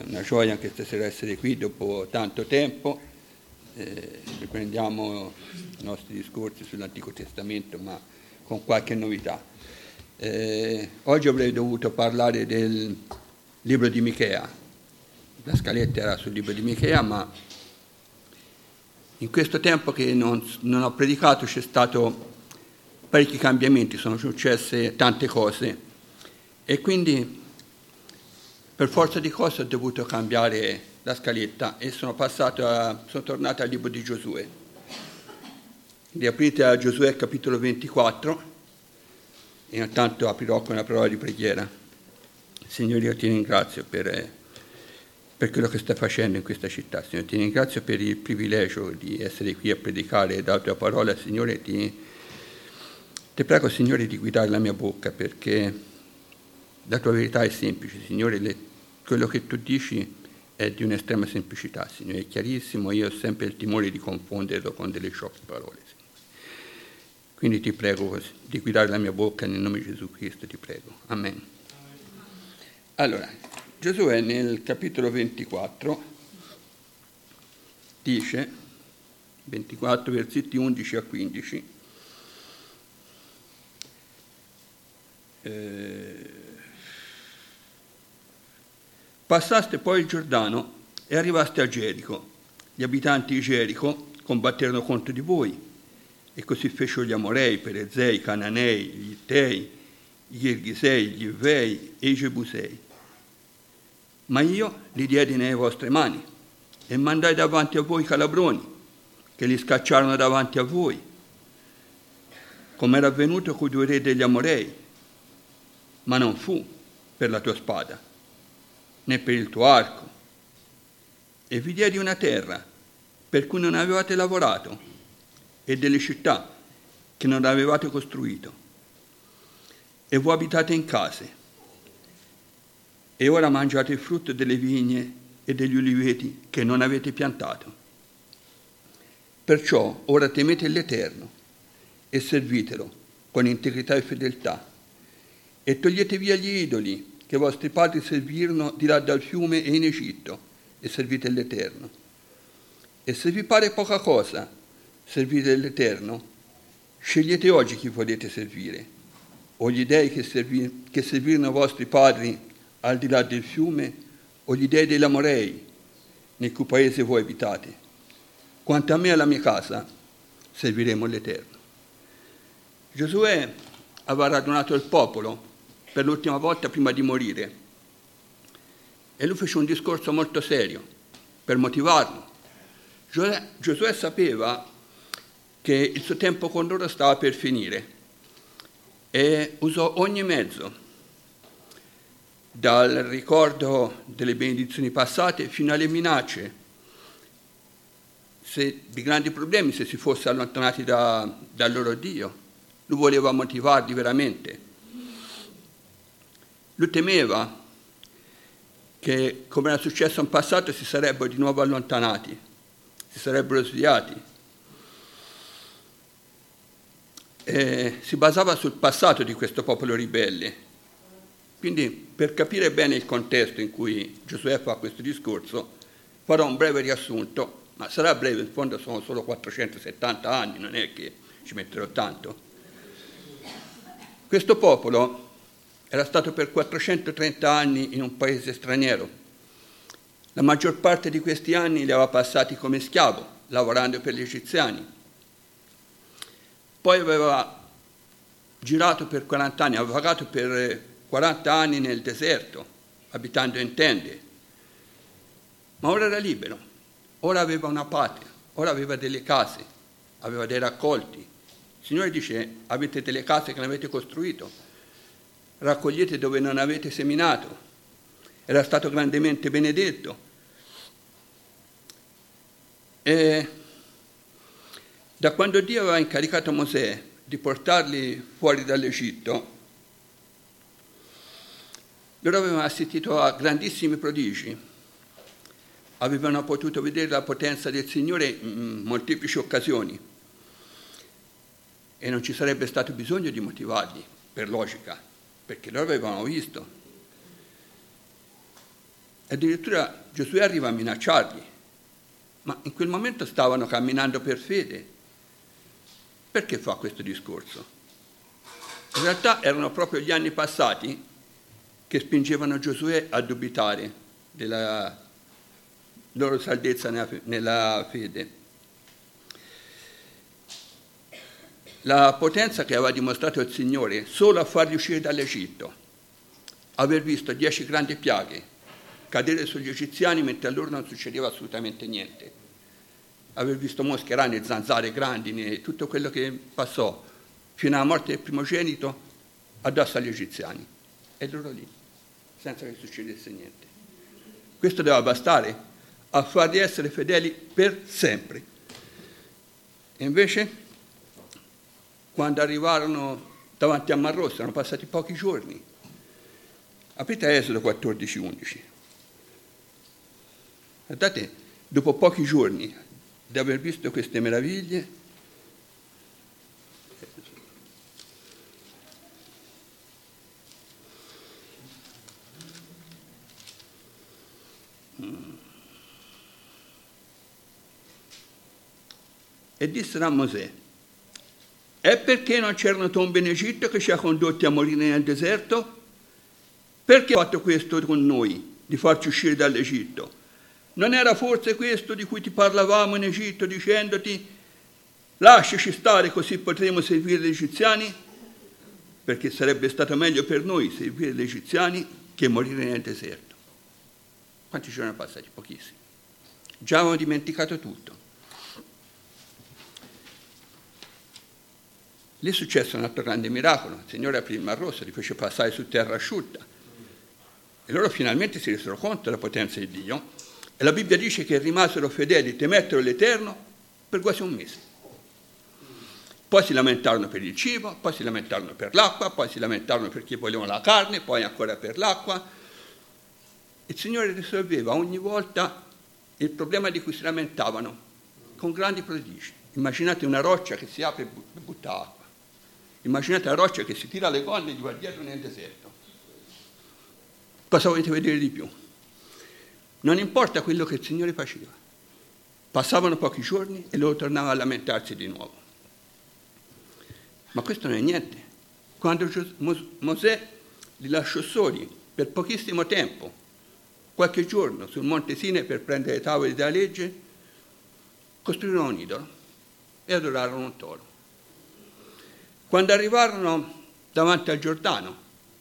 una gioia anche stasera essere qui dopo tanto tempo. Riprendiamo i nostri discorsi sull'Antico Testamento, ma con qualche novità. Oggi avrei dovuto parlare del libro di Michea. La scaletta era sul libro di Michea, ma in questo tempo che non ho predicato c'è stato parecchi cambiamenti, sono successe tante cose e quindi per forza di cose ho dovuto cambiare la scaletta e sono tornato al libro di Giosuè. Riaprite a Giosuè capitolo 24 e intanto aprirò con una parola di preghiera. Signore, io ti ringrazio per quello che stai facendo in questa città. Signore, ti ringrazio per il privilegio di essere qui a predicare la tua parola. Signore, ti prego, Signore, di guidare la mia bocca, perché la tua verità è semplice, Signore. Quello che tu dici è di un'estrema semplicità, Signore, è chiarissimo. Io ho sempre il timore di confonderlo con delle sciocche parole, Signore. Quindi ti prego di guidare la mia bocca nel nome di Gesù Cristo, ti prego. Amen. Allora, Giosuè nel capitolo 24 dice, 24 versetti 11 a 15, passaste poi il Giordano e arrivaste a Gerico. Gli abitanti di Gerico combatterono contro di voi, e così fecero gli Amorei, Perezei, i Cananei, gli Ittei, i Girgisei, gli Ivei e i Gebusei. Ma io li diedi nelle vostre mani e mandai davanti a voi i Calabroni, che li scacciarono davanti a voi, come era avvenuto con i 2 re degli Amorei, ma non fu per la tua spada, né per il tuo arco, e vi diedi una terra per cui non avevate lavorato e delle città che non avevate costruito, e voi abitate in case, e ora mangiate il frutto delle vigne e degli uliveti che non avete piantato. Perciò ora temete l'Eterno e servitelo con integrità e fedeltà, e togliete via gli idoli che i vostri padri servirono di là dal fiume e in Egitto, e servite l'Eterno. E se vi pare poca cosa servire l'Eterno, scegliete oggi chi volete servire, o gli dei che servirono i vostri padri al di là del fiume, o gli dei degli Amorei, nel cui paese voi abitate. Quanto a me e alla mia casa, serviremo l'Eterno. Giosuè aveva radunato il popolo per l'ultima volta prima di morire, e lui fece un discorso molto serio per motivarlo. Giosuè sapeva che il suo tempo con loro stava per finire e usò ogni mezzo, dal ricordo delle benedizioni passate fino alle minacce di grandi problemi se si fosse allontanati dal loro Dio. Lui voleva motivarli veramente. Lui temeva che, come era successo in passato, si sarebbero di nuovo allontanati, si sarebbero sviati. E si basava sul passato di questo popolo ribelle. Quindi, per capire bene il contesto in cui Giosuè fa questo discorso, farò un breve riassunto, ma sarà breve, in fondo sono solo 470 anni, non è che ci metterò tanto. Questo popolo era stato per 430 anni in un paese straniero. La maggior parte di questi anni li aveva passati come schiavo, lavorando per gli egiziani. Poi aveva girato per 40 anni, aveva vagato per 40 anni nel deserto, abitando in tende. Ma ora era libero, ora aveva una patria, ora aveva delle case, aveva dei raccolti. Il Signore dice: avete delle case che non avete costruito, raccogliete dove non avete seminato. Era stato grandemente benedetto. E da quando Dio aveva incaricato Mosè di portarli fuori dall'Egitto, loro avevano assistito a grandissimi prodigi, avevano potuto vedere la potenza del Signore in molteplici occasioni e non ci sarebbe stato bisogno di motivarli, per logica, perché loro avevano visto. Addirittura Giosuè arriva a minacciarli, ma in quel momento stavano camminando per fede. Perché fa questo discorso? In realtà erano proprio gli anni passati che spingevano Giosuè a dubitare della loro saldezza nella fede. La potenza che aveva dimostrato il Signore solo a farli uscire dall'Egitto, aver visto 10 grandi piaghe cadere sugli egiziani mentre a loro non succedeva assolutamente niente, aver visto mosche, rane, zanzare, grandine, tutto quello che passò fino alla morte del primogenito addosso agli egiziani, e loro lì, senza che succedesse niente. Questo doveva bastare a farli essere fedeli per sempre. E invece, quando arrivarono davanti al Mar Rosso, erano passati pochi giorni. Aprite Esodo 14:11. Guardate, dopo pochi giorni di aver visto queste meraviglie, e dissero a Mosè: è perché non c'erano tombe in Egitto che ci ha condotti a morire nel deserto? Perché ha fatto questo con noi, di farci uscire dall'Egitto? Non era forse questo di cui ti parlavamo in Egitto, dicendoti: lasciaci stare così potremo servire gli egiziani? Perché sarebbe stato meglio per noi servire gli egiziani che morire nel deserto. Quanti giorni sono passati? Pochissimi. Già avevamo dimenticato tutto. Lì successe un altro grande miracolo. Il Signore aprì il Mar Rosso, li fece passare su terra asciutta. E loro finalmente si resero conto della potenza di Dio. E la Bibbia dice che rimasero fedeli, temettero l'Eterno per quasi un mese. Poi si lamentarono per il cibo, poi si lamentarono per l'acqua, poi si lamentarono perché volevano la carne, poi ancora per l'acqua. Il Signore risolveva ogni volta il problema di cui si lamentavano con grandi prodigi. Immaginate una roccia che si apre e butta acqua. Immaginate la roccia che si tira le gonne e gli va dietro nel deserto. Cosa volete vedere di più? Non importa quello che il Signore faceva. Passavano pochi giorni e loro tornavano a lamentarsi di nuovo. Ma questo non è niente. Quando Mosè li lasciò soli per pochissimo tempo, qualche giorno, sul monte Sinai per prendere le tavole della legge, costruirono un idolo e adorarono un toro. Quando arrivarono davanti al Giordano,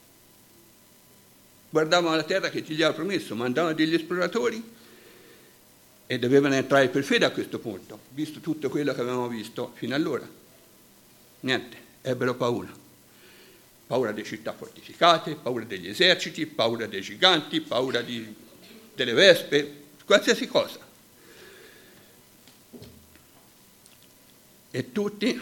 guardavano la terra che Dio gli aveva promesso, mandavano degli esploratori e dovevano entrare per fede a questo punto, visto tutto quello che avevamo visto fino allora. Niente, ebbero paura. Paura delle città fortificate, paura degli eserciti, paura dei giganti, paura delle vespe, qualsiasi cosa. E tutti,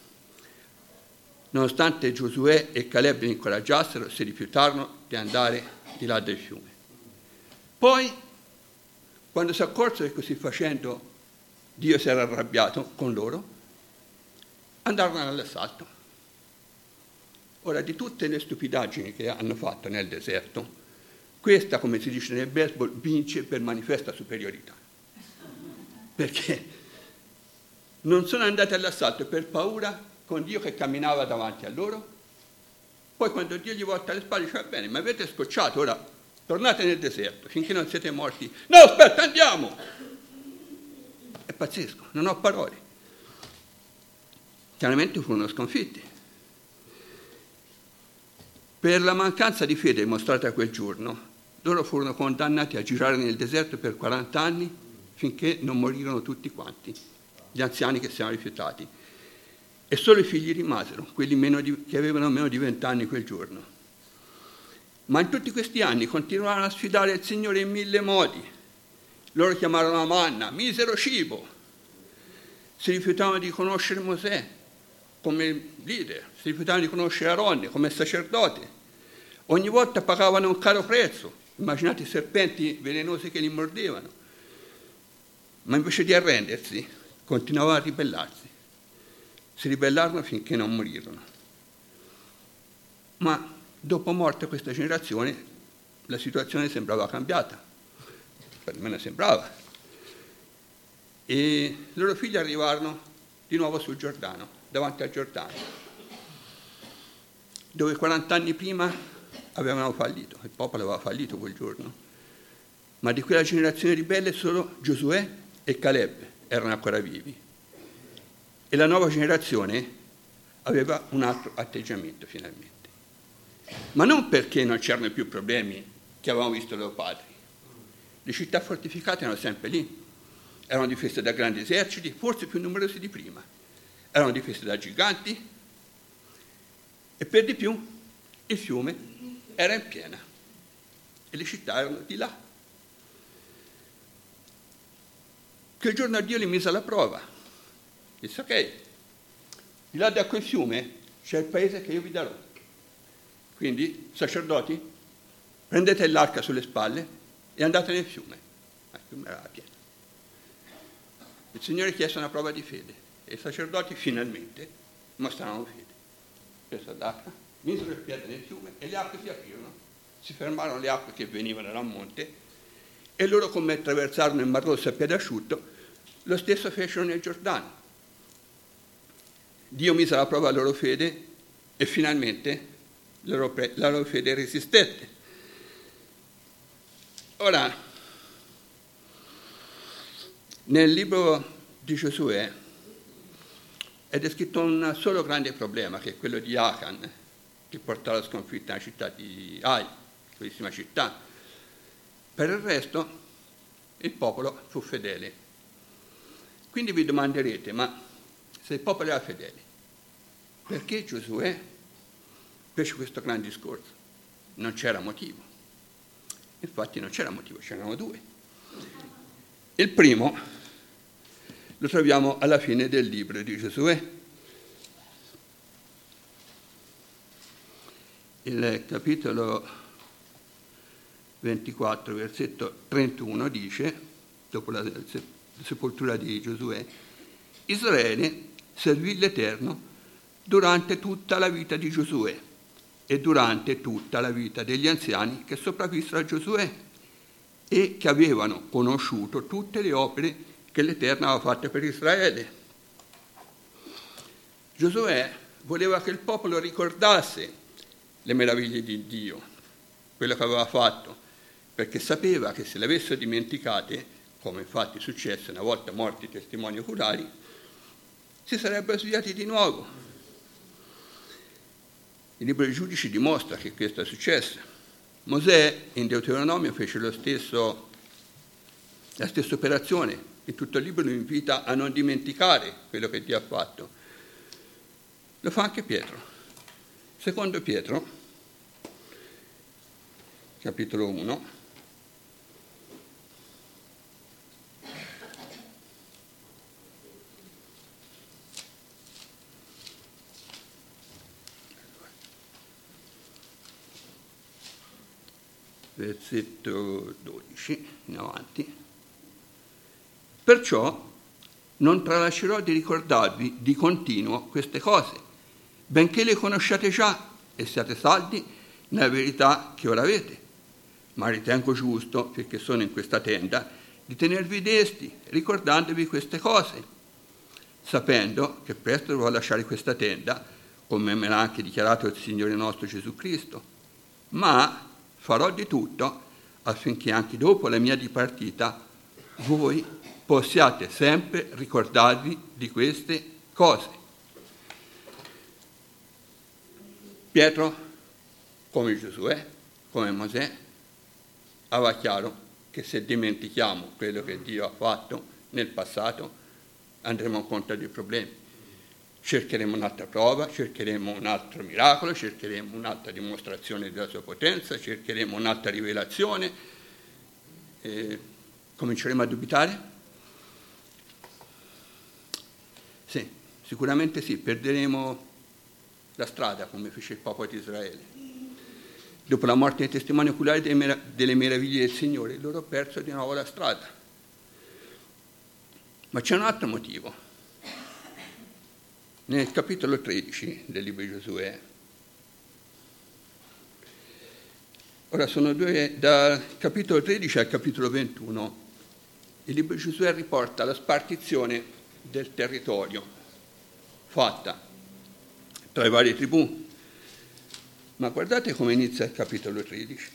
nonostante Giosuè e Caleb li incoraggiassero, si rifiutarono di andare di là del fiume. Poi, quando si accorsero che così facendo Dio si era arrabbiato con loro, andarono all'assalto. Ora, di tutte le stupidaggini che hanno fatto nel deserto, questa, come si dice nel baseball, vince per manifesta superiorità. Perché non sono andati all'assalto per paura con Dio che camminava davanti a loro. Poi quando Dio gli volta le spalle dice: va bene, ma avete scocciato, ora tornate nel deserto finché non siete morti. No, aspetta, andiamo! È pazzesco, non ho parole. Chiaramente furono sconfitti. Per la mancanza di fede mostrata quel giorno, loro furono condannati a girare nel deserto per 40 anni finché non morirono tutti quanti, gli anziani che si erano rifiutati. E solo i figli rimasero, quelli che avevano meno di 20 anni quel giorno. Ma in tutti questi anni continuarono a sfidare il Signore in 1000 modi. Loro chiamarono la manna misero cibo. Si rifiutavano di conoscere Mosè come leader, si rifiutavano di conoscere Aronne come sacerdote. Ogni volta pagavano un caro prezzo. Immaginate i serpenti velenosi che li mordevano. Ma invece di arrendersi, continuavano a ribellarsi. Si ribellarono finché non morirono. Ma dopo morte questa generazione, la situazione sembrava cambiata. me sembrava. E i loro figli arrivarono di nuovo sul Giordano, davanti al Giordano, dove 40 anni prima avevano fallito, il popolo aveva fallito quel giorno. Ma di quella generazione ribelle solo Giosuè e Caleb erano ancora vivi. E la nuova generazione aveva un altro atteggiamento finalmente. Ma non perché non c'erano più problemi che avevamo visto i loro padri. Le città fortificate erano sempre lì, erano difese da grandi eserciti, forse più numerosi di prima, erano difese da giganti e per di più il fiume era in piena e le città erano di là. Quel giorno Dio li mise alla prova. Disse: ok, di là da quel fiume c'è il paese che io vi darò. Quindi, sacerdoti, prendete l'arca sulle spalle e andate nel fiume. Il fiume era pieno. Il Signore chiese una prova di fede e i sacerdoti finalmente mostrarono fede. Presero l'arca, misero il piede nel fiume e le acque si aprirono. Si fermarono le acque che venivano dal monte e loro, come attraversarono il Mar Rosso a piede asciutto, lo stesso fecero nel Giordano. Dio mise alla prova la loro fede e finalmente la loro fede resistette. Ora, nel libro di Giosuè è descritto un solo grande problema, che è quello di Achan, che portò alla sconfitta nella città di Ai, bellissima città. Per il resto il popolo fu fedele. Quindi vi domanderete: ma se il popolo era fedele, perché Giosuè fece questo grande discorso? Non c'era motivo. Infatti non c'era motivo, c'erano due. Il primo lo troviamo alla fine del libro di Giosuè. Il capitolo 24, versetto 31 dice, dopo la sepoltura di Giosuè: Israele servì l'Eterno durante tutta la vita di Giosuè e durante tutta la vita degli anziani che sopravvissero a Giosuè e che avevano conosciuto tutte le opere che l'Eterno aveva fatte per Israele. Giosuè voleva che il popolo ricordasse le meraviglie di Dio, quello che aveva fatto, perché sapeva che se le avessero dimenticate, come infatti successe una volta morti i testimoni oculari, si sarebbero svegliati di nuovo. Il libro dei Giudici dimostra che questo è successo. Mosè in Deuteronomio fece la stessa operazione. In tutto il libro lo invita a non dimenticare quello che Dio ha fatto. Lo fa anche Pietro. Secondo Pietro, capitolo 1, versetto 12 in avanti: perciò non tralascerò di ricordarvi di continuo queste cose, benché le conosciate già e siate saldi nella verità che ora avete. Ma ritengo giusto, perché sono in questa tenda, di tenervi desti, ricordandovi queste cose, sapendo che presto dovrò lasciare questa tenda, come me l'ha anche dichiarato il Signore nostro Gesù Cristo. Ma farò di tutto affinché anche dopo la mia dipartita voi possiate sempre ricordarvi di queste cose. Pietro, come Giosuè, come Mosè, aveva chiaro che se dimentichiamo quello che Dio ha fatto nel passato andremo incontro a dei problemi. Cercheremo un'altra prova, cercheremo un altro miracolo, cercheremo un'altra dimostrazione della sua potenza, cercheremo un'altra rivelazione e cominceremo a dubitare? Sì, sicuramente sì, perderemo la strada come fece il popolo di Israele. Dopo la morte dei testimoni oculari delle meraviglie del Signore, loro persero di nuovo la strada. Ma c'è un altro motivo. Nel capitolo 13 del libro di Giosuè Ora sono dal capitolo 13 al capitolo 21. Il libro di Giosuè riporta la spartizione del territorio fatta tra le varie tribù. Ma guardate come inizia il capitolo 13.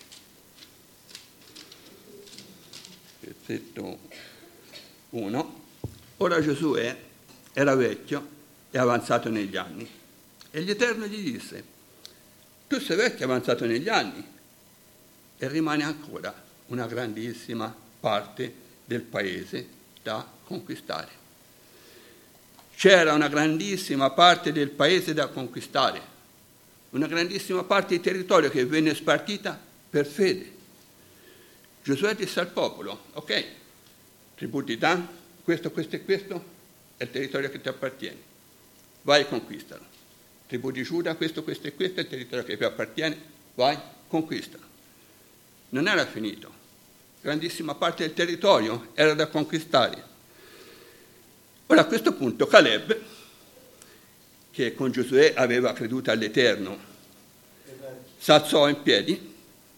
Versetto 1. Ora Giosuè era vecchio e avanzato negli anni. E l'Eterno gli disse: tu sei vecchio e avanzato negli anni e rimane ancora una grandissima parte del paese da conquistare. C'era una grandissima parte del paese da conquistare, una grandissima parte di territorio che venne spartita per fede. Giosuè disse al popolo: ok, tribù di Dan, questo e questo è il territorio che ti appartiene, vai e conquistalo. Tribù di Giuda, questo e questo è il territorio che ti appartiene, vai, conquistalo. Non era finito, grandissima parte del territorio era da conquistare. Ora a questo punto Caleb, che con Giosuè aveva creduto all'Eterno, s'alzò in piedi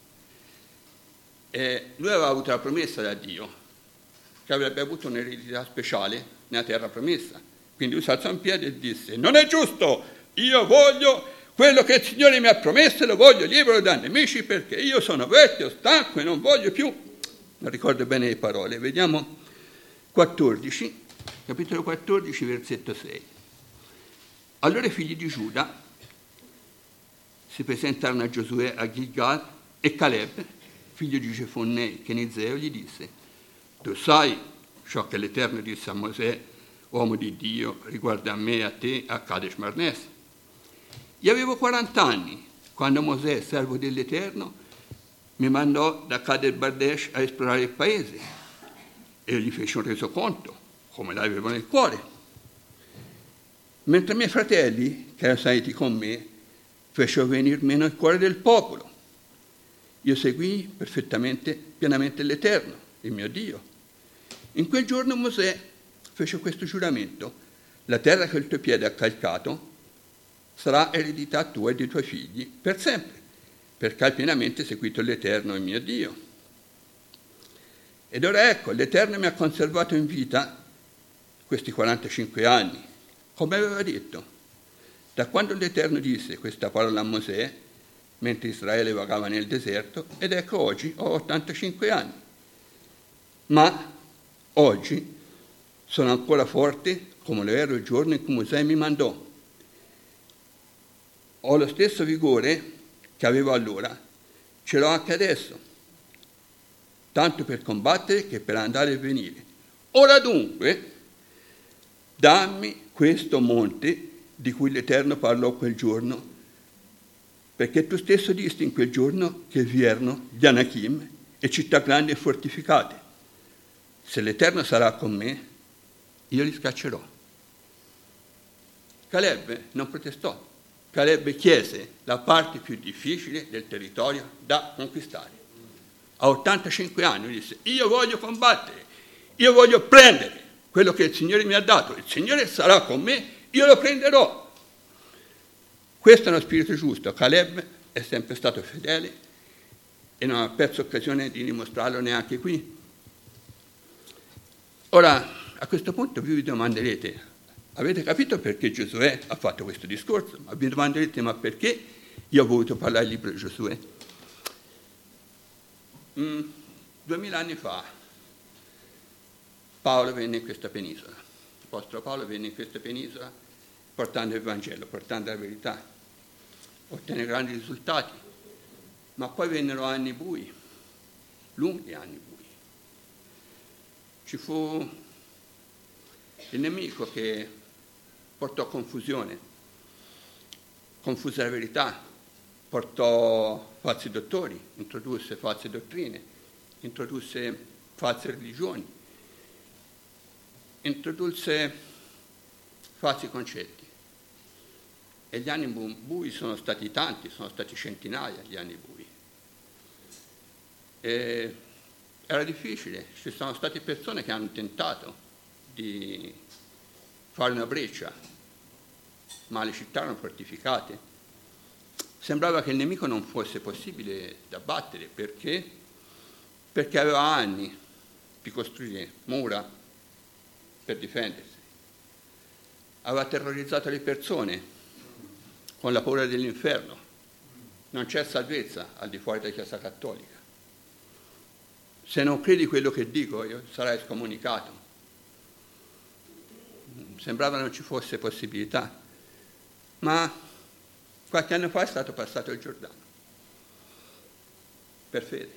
e lui aveva avuto la promessa da Dio che avrebbe avuto un'eredità speciale nella terra promessa. Quindi lui si alzò in piedi e disse: non è giusto, io voglio quello che il Signore mi ha promesso e lo voglio libero dai nemici, perché io sono vecchio, stanco e non voglio più. Non ricordo bene le parole. Vediamo 14, capitolo 14, versetto 6. Allora i figli di Giuda si presentarono a Giosuè a Gilgal e Caleb, figlio di Gefonne Kenizeo, gli disse: tu sai ciò che l'Eterno disse a Mosè, uomo di Dio, riguardo a me e a te a Kadesh Barnea. Io avevo 40 anni quando Mosè, servo dell'Eterno, mi mandò da Kadesh Barnea a esplorare il paese e io gli feci un resoconto, come l'avevo nel cuore. Mentre i miei fratelli, che erano saliti con me, fecero venir meno il cuore del popolo. Io seguii pienamente l'Eterno, il mio Dio. In quel giorno Mosè fece questo giuramento: la terra che il tuo piede ha calcato sarà eredità tua e dei tuoi figli per sempre, perché hai pienamente seguito l'Eterno, il mio Dio. Ed ora ecco, l'Eterno mi ha conservato in vita questi 45 anni, come aveva detto. Da quando l'Eterno disse questa parola a Mosè, mentre Israele vagava nel deserto, ed ecco oggi ho 85 anni. Ma oggi sono ancora forte come lo ero il giorno in cui Mosè mi mandò. Ho lo stesso vigore che avevo allora, ce l'ho anche adesso, tanto per combattere che per andare e venire. Ora dunque, dammi questo monte di cui l'Eterno parlò quel giorno, perché tu stesso disti in quel giorno che vi erano gli Anachim e città grandi e fortificate. Se l'Eterno sarà con me, io li scaccerò. Caleb non protestò. Caleb chiese la parte più difficile del territorio da conquistare. A 85 anni disse: io voglio combattere, io voglio prendere quello che il Signore mi ha dato, il Signore sarà con me, io lo prenderò. Questo è uno spirito giusto. Caleb è sempre stato fedele e non ha perso occasione di dimostrarlo neanche qui. Ora, a questo punto vi domanderete: avete capito perché Giosuè ha fatto questo discorso? Ma vi domanderete: ma perché io ho voluto parlare del libro di Giosuè? 2000 anni fa Paolo venne in questa penisola, l'apostolo Paolo venne in questa penisola portando il Vangelo, portando la verità, ottenne grandi risultati, ma poi vennero anni bui, lunghi anni bui. Ci fu il nemico che portò confusione, confuse la verità, portò falsi dottori, introdusse false dottrine, introdusse false religioni, introdusse falsi concetti. E gli anni bui sono stati tanti, sono stati centinaia gli anni bui. E era difficile, ci sono state persone che hanno tentato di fare una breccia, ma le città erano fortificate. sembrava che il nemico non fosse possibile da battere. Perché? Perché aveva anni di costruire mura per difendersi. Aveva terrorizzato le persone con la paura dell'inferno. Non c'è salvezza al di fuori della Chiesa Cattolica. Se non credi quello che dico, sarai scomunicato. Sembrava non ci fosse possibilità. Ma qualche anno fa è stato passato il Giordano, per fede.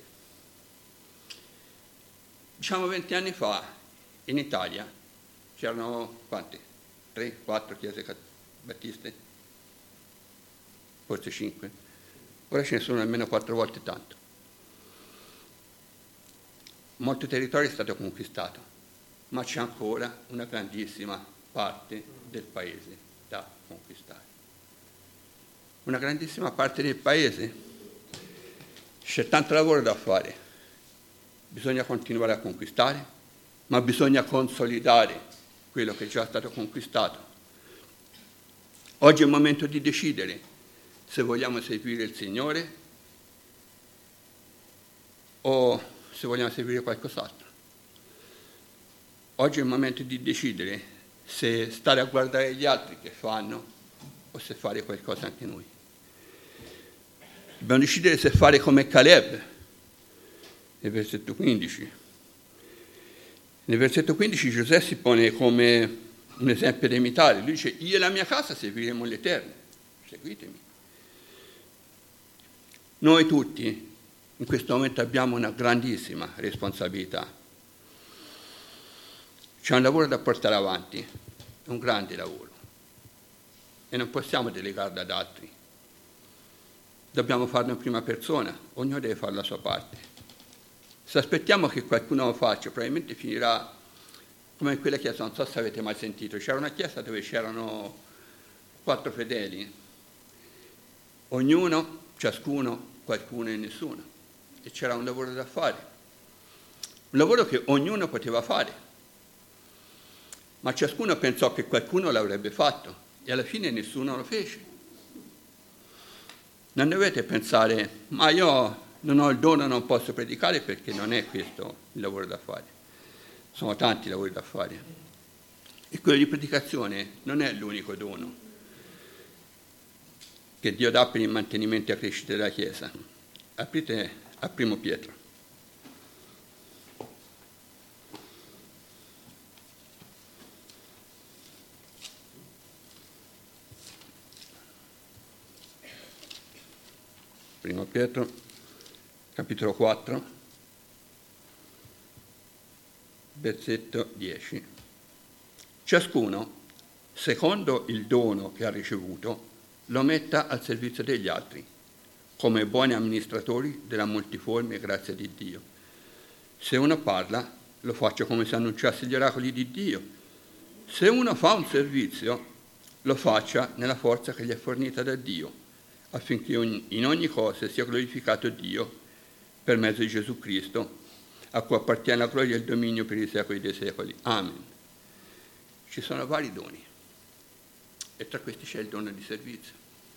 Diciamo 20 anni fa, in Italia, c'erano quanti? 3, 4 chiese battiste? Forse 5. Ora ce ne sono almeno 4 volte tanto. Molto territorio è stato conquistato, ma c'è ancora una grandissima parte del paese da conquistare. Una grandissima parte del paese. C'è tanto lavoro da fare. Bisogna continuare a conquistare, ma bisogna consolidare quello che è già stato conquistato. Oggi è il momento di decidere se vogliamo seguire il Signore o se vogliamo seguire qualcos'altro. Oggi è il momento di decidere se stare a guardare gli altri che fanno o se fare qualcosa anche noi. Dobbiamo decidere se fare come Caleb, nel versetto 15. Nel versetto 15 Giosuè si pone come un esempio da imitare. Lui dice: io e la mia casa seguiremo l'Eterno, seguitemi. Noi tutti in questo momento abbiamo una grandissima responsabilità. C'è un lavoro da portare avanti, è un grande lavoro, e non possiamo delegarlo ad altri. Dobbiamo farlo in prima persona, ognuno deve fare la sua parte. Se aspettiamo che qualcuno lo faccia, probabilmente finirà come in quella chiesa, non so se avete mai sentito, c'era una chiesa dove c'erano 4 fedeli, ognuno, ciascuno, qualcuno e nessuno, e c'era un lavoro da fare, un lavoro che ognuno poteva fare, ma ciascuno pensò che qualcuno l'avrebbe fatto e alla fine nessuno lo fece. Non dovete pensare: ma io non ho il dono, non posso predicare, perché non è questo il lavoro da fare. Sono tanti lavori da fare. E quello di predicazione non è l'unico dono che Dio dà per il mantenimento e la crescita della Chiesa. Aprite a 1 Pietro. Primo Pietro, capitolo 4, versetto 10. Ciascuno, secondo il dono che ha ricevuto, lo metta al servizio degli altri, come buoni amministratori della multiforme grazia di Dio. Se uno parla, lo faccia come se annunciasse gli oracoli di Dio. Se uno fa un servizio, lo faccia nella forza che gli è fornita da Dio, affinché in ogni cosa sia glorificato Dio per mezzo di Gesù Cristo, a cui appartiene la gloria e il dominio per i secoli dei secoli. Amen. Ci sono vari doni, e tra questi c'è il dono di servizio.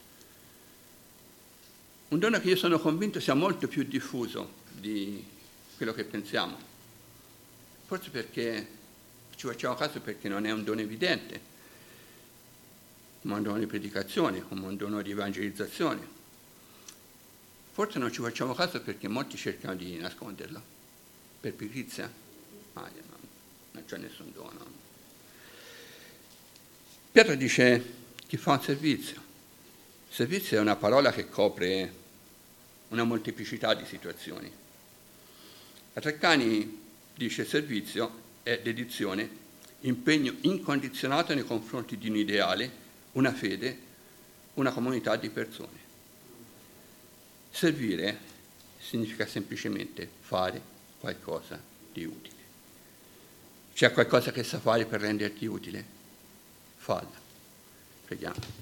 Un dono che io sono convinto sia molto più diffuso di quello che pensiamo. Forse perché ci facciamo caso, perché non è un dono evidente, come un dono di predicazione, come un dono di evangelizzazione. Forse non ci facciamo caso perché molti cercano di nasconderlo, per pigrizia. Ma non c'è nessun dono. Pietro dice: chi fa un servizio. Servizio è una parola che copre una molteplicità di situazioni. A Treccani dice: servizio è dedizione, impegno incondizionato nei confronti di un ideale, una fede, una comunità di persone. Servire significa semplicemente fare qualcosa di utile. C'è qualcosa che sa fare per renderti utile? Falla. Preghiamo.